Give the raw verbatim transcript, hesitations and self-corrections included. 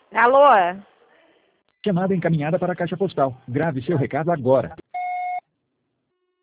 Alô? Chamada encaminhada para a caixa postal. Grave seu recado agora.